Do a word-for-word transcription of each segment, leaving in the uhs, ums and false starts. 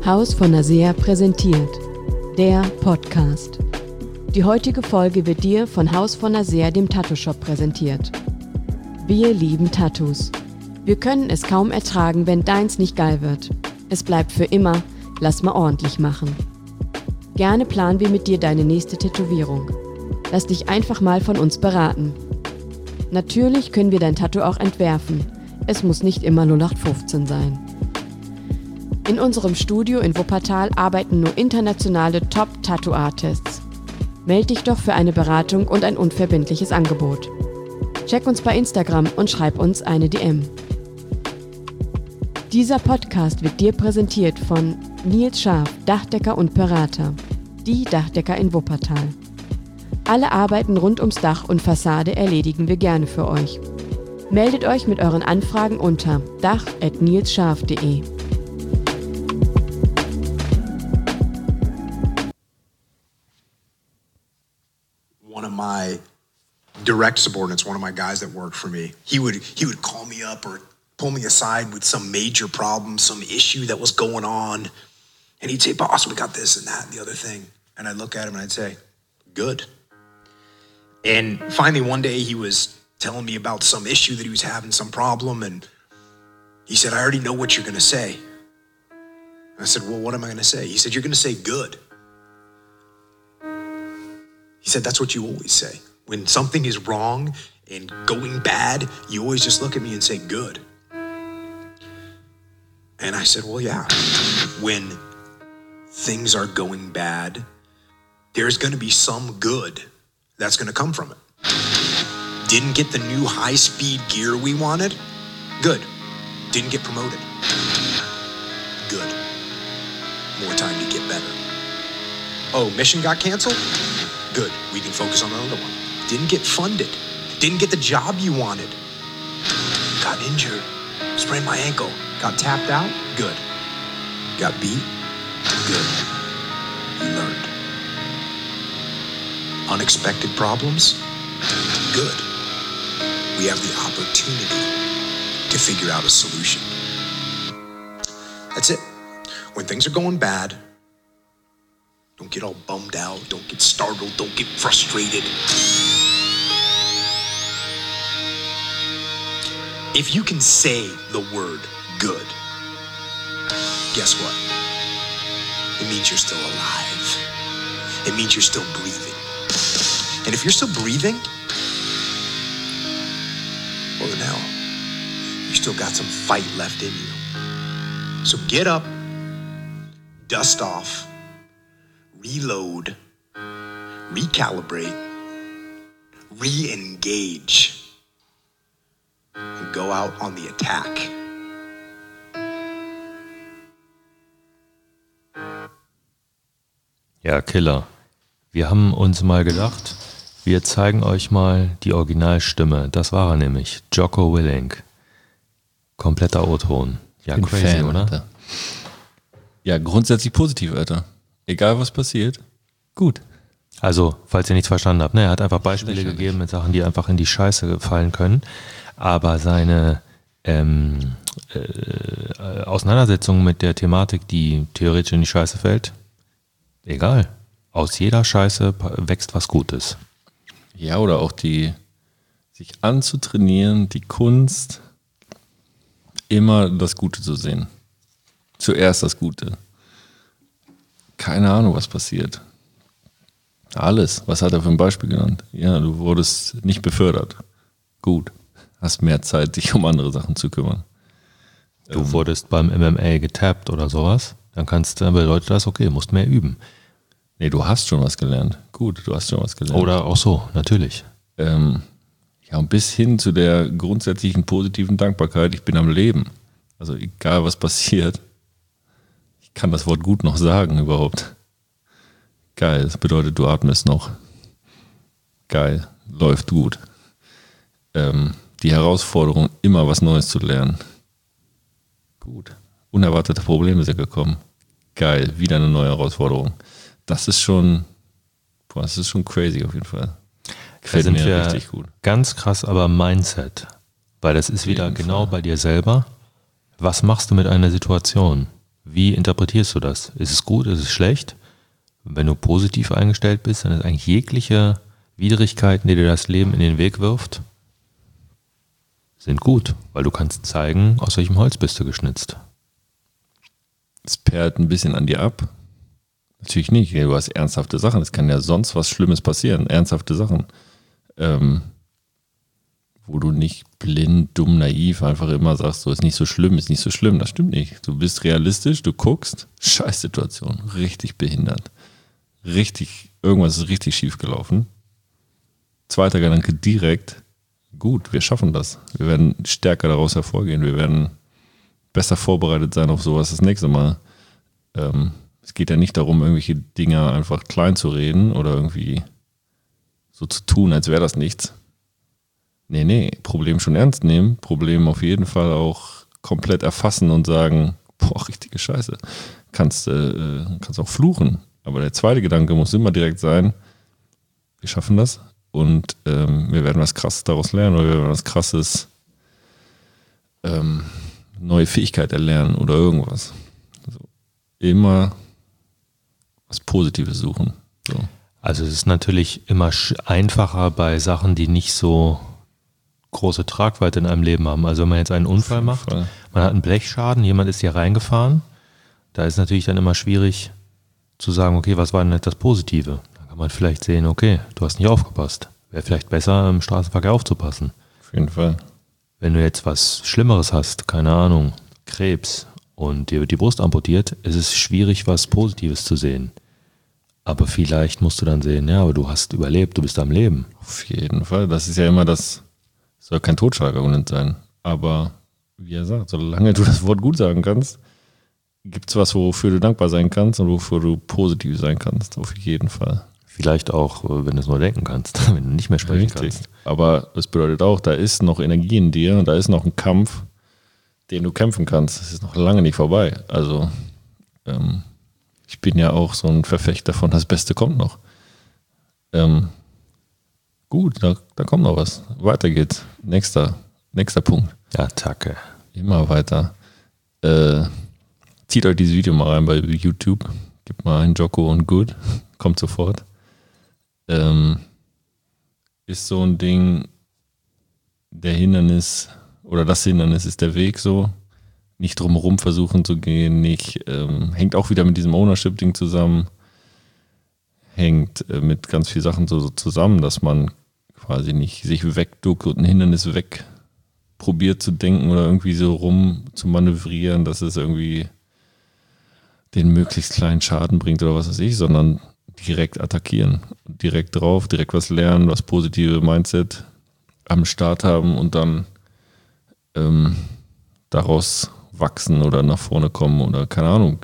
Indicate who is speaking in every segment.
Speaker 1: Haus von Nasea präsentiert, der Podcast. Die heutige Folge wird dir von Haus von Nasea, dem Tattoo-Shop, präsentiert. Wir lieben Tattoos. Wir können es kaum ertragen, wenn deins nicht geil wird. Es bleibt für immer, lass mal ordentlich machen. Gerne planen wir mit dir deine nächste Tätowierung. Lass dich einfach mal von uns beraten. Natürlich können wir dein Tattoo auch entwerfen. Es muss nicht immer null acht fünfzehn sein. In unserem Studio in Wuppertal arbeiten nur internationale Top-Tattoo-Artists. Meld dich doch für eine Beratung und ein unverbindliches Angebot. Check uns bei Instagram und schreib uns eine D M. Dieser Podcast wird dir präsentiert von Nils Scharf, Dachdecker und Berater, die Dachdecker in Wuppertal. Alle Arbeiten rund ums Dach und Fassade erledigen wir gerne für euch. Meldet euch mit euren Anfragen unter dach at nilsscharf punkt de.
Speaker 2: One of my direct subordinates, one of my guys that worked for me, he would he would call me up or pull me aside with some major problem, some issue that was going on. And he'd say, boss, we got this and that and the other thing. And I'd look at him and I'd say, good. And finally one day he was telling me about some issue that he was having, some problem. And he said, I already know what you're going to say. And I said, well, what am I going to say? He said, you're going to say good. He said, that's what you always say. When something is wrong and going bad, you always just look at me and say, good. And I said, well, yeah. When things are going bad, there's going to be some good that's going to come from it. Didn't get the new high-speed gear we wanted? Good. Didn't get promoted? Good. More time to get better. Oh, mission got canceled? Good. We can focus on another one. Didn't get funded. Didn't get the job you wanted. Got injured. Sprained my ankle. Got tapped out? Good. Got beat? Good. You learned. Unexpected problems? Good. We have the opportunity to figure out a solution. That's it. When things are going bad, don't get all bummed out. Don't get startled. Don't get frustrated. If you can say the word good, guess what? It means you're still alive. It means you're still breathing. And if you're still breathing, well then hell, you still got some fight left in you. So get up, dust off, reload, recalibrate, re-engage, and go out on the attack.
Speaker 3: Ja, Killer. Wir haben uns mal gedacht, wir zeigen euch mal die Originalstimme. Das war er nämlich, Jocko Willink. Kompletter O-Ton. Ja,
Speaker 4: Bin
Speaker 3: crazy,
Speaker 4: Fan,
Speaker 3: oder?
Speaker 4: Alter. Ja, grundsätzlich positiv, Alter. Egal, was passiert, gut.
Speaker 3: Also, falls ihr nichts verstanden habt, ne, er hat einfach Beispiele
Speaker 4: Lächerlich.
Speaker 3: gegeben mit Sachen, die einfach in die Scheiße fallen können. Aber seine ähm, äh, Auseinandersetzung mit der Thematik, die theoretisch in die Scheiße fällt, egal. Aus jeder Scheiße wächst was Gutes.
Speaker 4: Ja, oder auch die, sich anzutrainieren, die Kunst, immer das Gute zu sehen. Zuerst das Gute. Keine Ahnung, was passiert. Alles. Was hat er für ein Beispiel genannt? Ja, du wurdest nicht befördert. Gut. Hast mehr Zeit, dich um andere Sachen zu kümmern.
Speaker 3: Du
Speaker 4: Ähm,
Speaker 3: wurdest beim M M A getappt oder sowas, dann kannst dann bedeutet das, okay, musst mehr üben.
Speaker 4: Nee, du hast schon was gelernt. Gut, du hast schon was gelernt.
Speaker 3: Oder auch so, natürlich.
Speaker 4: Ähm, ja, und bis hin zu der grundsätzlichen positiven Dankbarkeit, ich bin am Leben. Also egal, was passiert, ich kann das Wort gut noch sagen überhaupt. Geil, das bedeutet, du atmest noch. Geil, läuft gut. Ähm, die Herausforderung, immer was Neues zu lernen. Gut. Unerwartete Probleme sind gekommen. Geil, wieder eine neue Herausforderung. Das ist schon, boah, das ist schon crazy auf jeden Fall.
Speaker 3: Da
Speaker 4: Gefällt
Speaker 3: sind
Speaker 4: mir
Speaker 3: wir
Speaker 4: richtig gut.
Speaker 3: ganz krass, aber Mindset. Weil das ist wieder
Speaker 4: jeden
Speaker 3: genau
Speaker 4: Fall.
Speaker 3: bei dir selber. Was machst du mit einer Situation? Wie interpretierst du das? Ist es gut, ist es schlecht? Wenn du positiv eingestellt bist, dann ist eigentlich jegliche Widrigkeiten, die dir das Leben in den Weg wirft, sind gut, weil du kannst zeigen, aus welchem Holz bist du geschnitzt.
Speaker 4: Es perlt ein bisschen an dir ab. Natürlich nicht, du hast ernsthafte Sachen. Es kann ja sonst was Schlimmes passieren. Ernsthafte Sachen. Ähm, wo du nicht blind, dumm, naiv einfach immer sagst, so ist nicht so schlimm, ist nicht so schlimm. Das stimmt nicht. Du bist realistisch, du guckst, Scheißsituation, richtig behindert. Richtig, irgendwas ist richtig schief gelaufen. Zweiter Gedanke direkt, gut, wir schaffen das. Wir werden stärker daraus hervorgehen. Wir werden besser vorbereitet sein auf sowas das nächste Mal. Ähm, es geht ja nicht darum, irgendwelche Dinge einfach klein zu reden oder irgendwie so zu tun, als wäre das nichts. Nee, nee, Problem schon ernst nehmen, Problem auf jeden Fall auch komplett erfassen und sagen, boah, richtige Scheiße. Kannst, äh, kannst auch fluchen. Aber der zweite Gedanke muss immer direkt sein, wir schaffen das und ähm, wir werden was Krasses daraus lernen oder wir werden was Krasses, ähm, neue Fähigkeit erlernen oder irgendwas. Also immer was Positives suchen. So.
Speaker 3: Also es ist natürlich immer einfacher bei Sachen, die nicht so große Tragweite in einem Leben haben. Also wenn man jetzt einen Unfall macht,
Speaker 4: Fall.
Speaker 3: man hat einen Blechschaden, jemand ist hier reingefahren, da ist natürlich dann immer schwierig zu sagen, okay, was war denn jetzt das Positive? Dann kann man vielleicht sehen, okay, du hast nicht aufgepasst. Wäre vielleicht besser, im Straßenverkehr aufzupassen.
Speaker 4: Auf jeden Fall.
Speaker 3: Wenn du jetzt was Schlimmeres hast, keine Ahnung, Krebs und dir wird die Brust amputiert, ist es schwierig, was Positives zu sehen. Aber vielleicht musst du dann sehen, ja, aber du hast überlebt, du bist am Leben.
Speaker 4: Auf jeden Fall. Das ist ja immer das, soll kein Totschlagargument sein. Aber wie er sagt, solange du das Wort gut sagen kannst, gibt es was, wofür du dankbar sein kannst und wofür du positiv sein kannst. Auf jeden Fall.
Speaker 3: Vielleicht auch, wenn du es nur denken kannst, wenn du nicht mehr sprechen
Speaker 4: Richtig.
Speaker 3: kannst.
Speaker 4: Aber das bedeutet auch, da ist noch Energie in dir und da ist noch ein Kampf, den du kämpfen kannst. Es ist noch lange nicht vorbei. Also ähm, ich bin ja auch so ein Verfechter von das Beste kommt noch. Ähm, gut, da, da kommt noch was. Weiter geht's. Nächster, nächster Punkt.
Speaker 3: Attacke.
Speaker 4: Immer weiter. Äh, zieht euch dieses Video mal rein bei YouTube. Gebt mal ein Jocko und Good. Kommt sofort. Ähm, ist so ein Ding, der Hindernis oder das Hindernis ist der Weg so. Nicht drumherum versuchen zu gehen, nicht, ähm, hängt auch wieder mit diesem Ownership-Ding zusammen, hängt äh, mit ganz vielen Sachen so, so zusammen, dass man quasi nicht sich wegduckt und ein Hindernis weg probiert zu denken oder irgendwie so rum zu manövrieren, dass es irgendwie den möglichst kleinen Schaden bringt oder was weiß ich, sondern direkt attackieren, direkt drauf, direkt was lernen, was positive Mindset am Start haben und dann ähm, daraus wachsen oder nach vorne kommen oder keine Ahnung.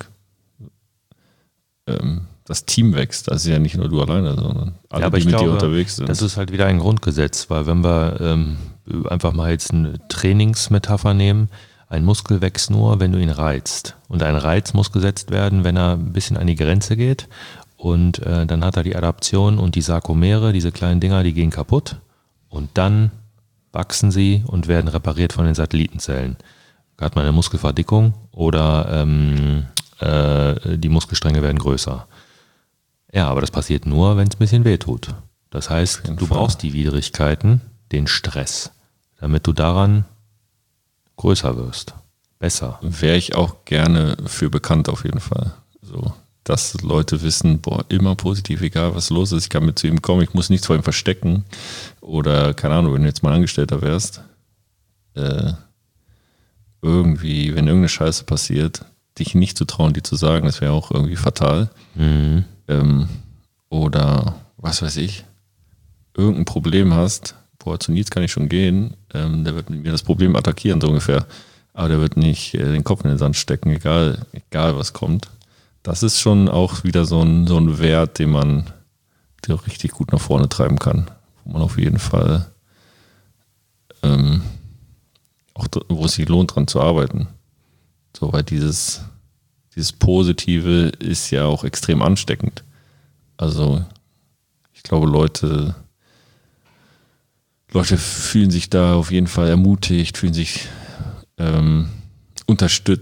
Speaker 4: Ähm, das Team wächst, das ist ja nicht nur du alleine, sondern alle,
Speaker 3: Ja, aber
Speaker 4: die
Speaker 3: ich
Speaker 4: mit
Speaker 3: glaube,
Speaker 4: dir unterwegs sind.
Speaker 3: das ist halt wieder ein Grundgesetz, weil wenn wir ähm, einfach mal jetzt eine Trainingsmetapher nehmen, ein Muskel wächst nur, wenn du ihn reizt. Und ein Reiz muss gesetzt werden, wenn er ein bisschen an die Grenze geht. Und äh, dann hat er die Adaption und die Sarkomere, diese kleinen Dinger, die gehen kaputt. Und dann wachsen sie und werden repariert von den Satellitenzellen. Da hat man eine Muskelverdickung oder ähm, äh, die Muskelstränge werden größer. Ja, aber das passiert nur, wenn es ein bisschen weh tut. Das heißt, du
Speaker 4: Fall.
Speaker 3: brauchst die Widrigkeiten, den Stress, damit du daran größer wirst, besser.
Speaker 4: Wäre ich auch gerne für bekannt auf jeden Fall. So, dass Leute wissen, boah, immer positiv, egal was los ist, ich kann mit zu ihm kommen, ich muss nichts vor ihm verstecken. Oder, keine Ahnung, wenn du jetzt mal Angestellter wärst, äh, irgendwie, wenn irgendeine Scheiße passiert, dich nicht zu trauen, die zu sagen, das wäre auch irgendwie fatal.
Speaker 3: Mhm.
Speaker 4: Ähm, oder, was weiß ich, irgendein Problem hast, boah, zu Nils kann ich schon gehen, ähm, der wird mit mir das Problem attackieren, so ungefähr. Aber der wird nicht äh, den Kopf in den Sand stecken, egal, egal was kommt. Das ist schon auch wieder so ein, so ein Wert, den man der auch richtig gut nach vorne treiben kann. Wo man auf jeden Fall ähm, auch wo es sich lohnt, dran zu arbeiten. So, weil dieses, dieses Positive ist ja auch extrem ansteckend. Also ich glaube, Leute Leute fühlen sich da auf jeden Fall ermutigt, fühlen sich ähm, unterstützt,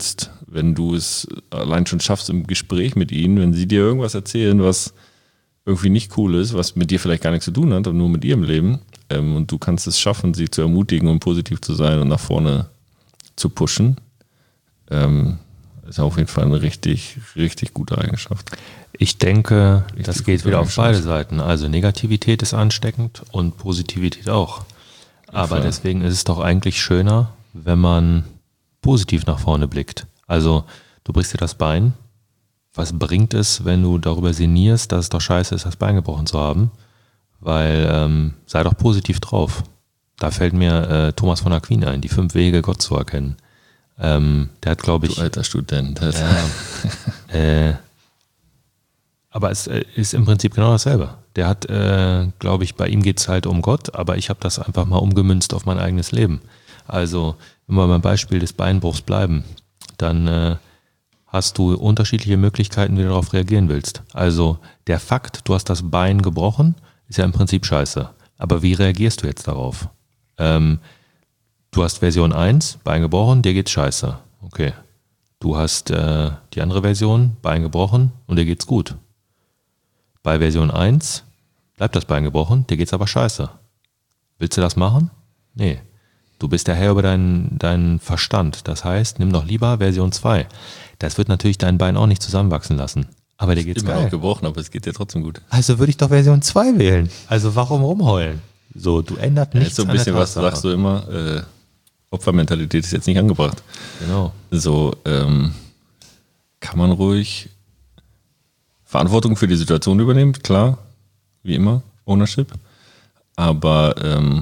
Speaker 4: wenn du es allein schon schaffst im Gespräch mit ihnen, wenn sie dir irgendwas erzählen, was irgendwie nicht cool ist, was mit dir vielleicht gar nichts zu tun hat, aber nur mit ihrem Leben, ähm, und du kannst es schaffen, sie zu ermutigen und positiv zu sein und nach vorne zu pushen, ähm, ist auf jeden Fall eine richtig, richtig gute Eigenschaft.
Speaker 3: Ich denke,
Speaker 4: Richtig
Speaker 3: das geht wieder auf beide Seiten. Also Negativität ist ansteckend und Positivität auch. Aber
Speaker 4: Voll.
Speaker 3: deswegen ist es doch eigentlich schöner, wenn man positiv nach vorne blickt. Also du brichst dir das Bein. Was bringt es, wenn du darüber sinnierst, dass es doch scheiße ist, das Bein gebrochen zu haben? Weil ähm, sei doch positiv drauf. Da fällt mir äh, Thomas von Aquin ein, die fünf Wege, Gott zu erkennen. Ähm, der hat, glaube ich...
Speaker 4: Du alter Student.
Speaker 3: Ja, äh, aber es äh, ist im Prinzip genau dasselbe. Der hat, äh, glaube ich, bei ihm geht es halt um Gott, aber ich habe das einfach mal umgemünzt auf mein eigenes Leben. Also, wenn wir beim Beispiel des Beinbruchs bleiben, dann äh, hast du unterschiedliche Möglichkeiten, wie du darauf reagieren willst. Also, der Fakt, du hast das Bein gebrochen, ist ja im Prinzip scheiße. Aber wie reagierst du jetzt darauf? Ähm, du hast Version eins, Bein gebrochen, dir geht's scheiße. Okay. Du hast äh, die andere Version, Bein gebrochen und dir geht's gut. Bei Version eins bleibt das Bein gebrochen, dir geht's aber scheiße. Willst du das machen? Nee. Du bist der Herr über deinen, deinen Verstand. Das heißt, nimm doch lieber Version zwei. Das wird natürlich dein Bein auch nicht zusammenwachsen lassen. Aber dir geht's
Speaker 4: Immer
Speaker 3: geil.
Speaker 4: auch gebrochen, aber es geht dir trotzdem gut.
Speaker 3: Also würde ich doch Version zwei wählen. Also warum rumheulen? So, du ändert
Speaker 4: Ja,
Speaker 3: nichts
Speaker 4: so ein
Speaker 3: an der
Speaker 4: bisschen was
Speaker 3: Tatsache.
Speaker 4: sagst du immer, äh, Opfermentalität ist jetzt nicht angebracht.
Speaker 3: Genau.
Speaker 4: So ähm, kann man ruhig Verantwortung für die Situation übernehmen, klar, wie immer, Ownership. Aber ähm,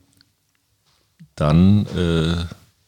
Speaker 4: dann äh,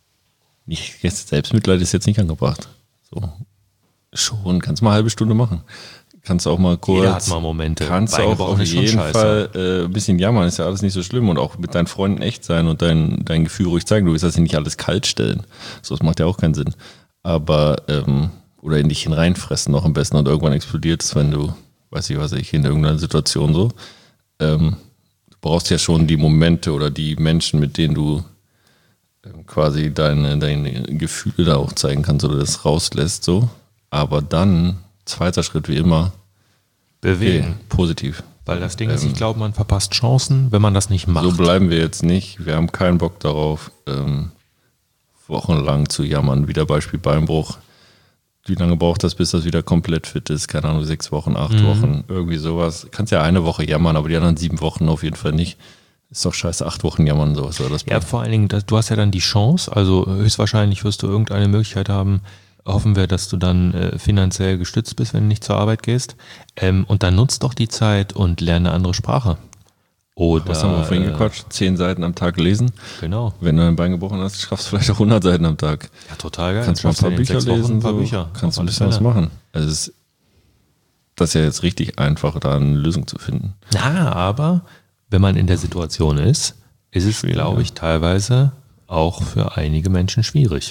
Speaker 4: nicht, jetzt Selbstmitleid ist jetzt nicht angebracht. So schon, kannst mal eine halbe Stunde machen. Kannst auch mal kurz.
Speaker 3: Jeder hat mal Momente.
Speaker 4: Kannst
Speaker 3: Bein
Speaker 4: auch
Speaker 3: gebrochen
Speaker 4: auf
Speaker 3: ist schon
Speaker 4: jeden
Speaker 3: scheiße.
Speaker 4: Fall äh, ein bisschen jammern, ist ja alles nicht so schlimm, und auch mit deinen Freunden echt sein und dein, dein Gefühl ruhig zeigen. Du willst das nicht alles kalt stellen. So, das macht ja auch keinen Sinn. Aber, ähm, oder in dich hineinfressen noch am besten und irgendwann explodiert es, wenn du, weiß ich was ich, in irgendeiner Situation so. Ähm, du brauchst ja schon die Momente oder die Menschen, mit denen du ähm, quasi deine, deine Gefühle da auch zeigen kannst oder das rauslässt, so. Aber dann, zweiter Schritt wie immer,
Speaker 3: Bewegen.
Speaker 4: okay, positiv.
Speaker 3: Weil das Ding ist,
Speaker 4: Ähm,
Speaker 3: ich glaube, man verpasst Chancen, wenn man das nicht macht.
Speaker 4: So bleiben wir jetzt nicht. Wir haben keinen Bock darauf, ähm, wochenlang zu jammern. Wieder Beispiel Beinbruch. Wie lange braucht das, bis das wieder komplett fit ist? Keine Ahnung, sechs Wochen, acht
Speaker 3: Mhm.
Speaker 4: Wochen, irgendwie sowas. Kannst ja eine Woche jammern, aber die anderen sieben Wochen auf jeden Fall nicht. Ist doch scheiße, acht Wochen jammern, sowas. Oder das
Speaker 3: Ja, vor allen Dingen, das, du hast ja dann die Chance, also höchstwahrscheinlich wirst du irgendeine Möglichkeit haben, hoffen wir, dass du dann äh, finanziell gestützt bist, wenn du nicht zur Arbeit gehst. Ähm, und dann nutzt doch die Zeit und lerne eine andere Sprache. Oder,
Speaker 4: Was haben wir vorhin
Speaker 3: äh,
Speaker 4: gequatscht? Zehn Seiten am Tag lesen.
Speaker 3: Genau.
Speaker 4: Wenn du ein Bein gebrochen hast, schaffst du vielleicht auch hundert Seiten am Tag.
Speaker 3: Ja, total geil.
Speaker 4: Kannst du mal ein
Speaker 3: Schaffst du
Speaker 4: paar
Speaker 3: in
Speaker 4: Bücher
Speaker 3: sechs Wochen
Speaker 4: lesen.
Speaker 3: Ein paar
Speaker 4: so.
Speaker 3: Bücher.
Speaker 4: Kannst du ein
Speaker 3: Auf
Speaker 4: bisschen
Speaker 3: alle
Speaker 4: was
Speaker 3: Fälle.
Speaker 4: machen. Also es ist, das ist ja jetzt richtig einfach, da eine Lösung zu finden.
Speaker 3: Na, aber wenn man in der Situation ist, ist es,
Speaker 4: Schwierig,
Speaker 3: glaube
Speaker 4: ja.
Speaker 3: ich, teilweise auch für einige Menschen schwierig.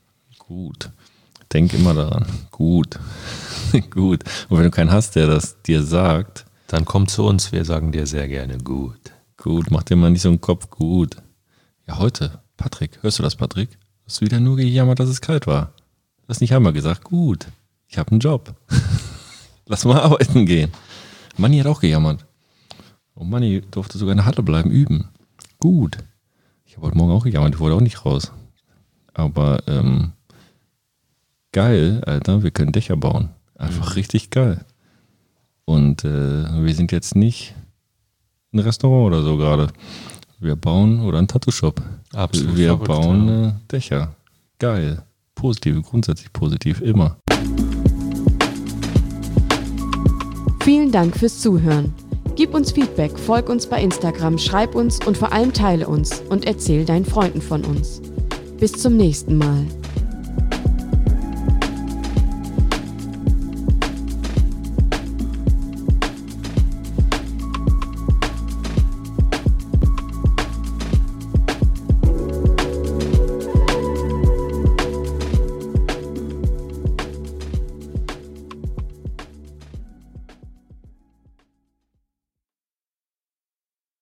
Speaker 4: Gut. Denk immer daran. Gut. Gut. Und wenn du keinen hast, der das dir sagt,
Speaker 3: Dann komm zu uns, wir sagen dir sehr gerne gut.
Speaker 4: gut, mach dir mal nicht so einen Kopf. Gut. Ja, heute, Patrick, hörst du das, Patrick? Hast du wieder nur gejammert, dass es kalt war? Du hast nicht einmal gesagt, gut, ich habe einen Job. Lass mal arbeiten gehen. Manni hat auch gejammert. Und Manni durfte sogar in der Halle bleiben, üben. Gut. Ich habe heute Morgen auch gejammert, ich wollte auch nicht raus. Aber, ähm, geil, Alter, wir können Dächer bauen. Einfach richtig geil. Und äh, wir sind jetzt nicht ein Restaurant oder so gerade. Wir bauen, oder ein Tattoo-Shop.
Speaker 3: Absolut
Speaker 4: Wir
Speaker 3: verrückt,
Speaker 4: bauen
Speaker 3: ja.
Speaker 4: äh, Dächer. Geil. Positiv, grundsätzlich positiv, immer.
Speaker 1: Vielen Dank fürs Zuhören. Gib uns Feedback, folg uns bei Instagram, schreib uns und vor allem teile uns und erzähl deinen Freunden von uns. Bis zum nächsten Mal.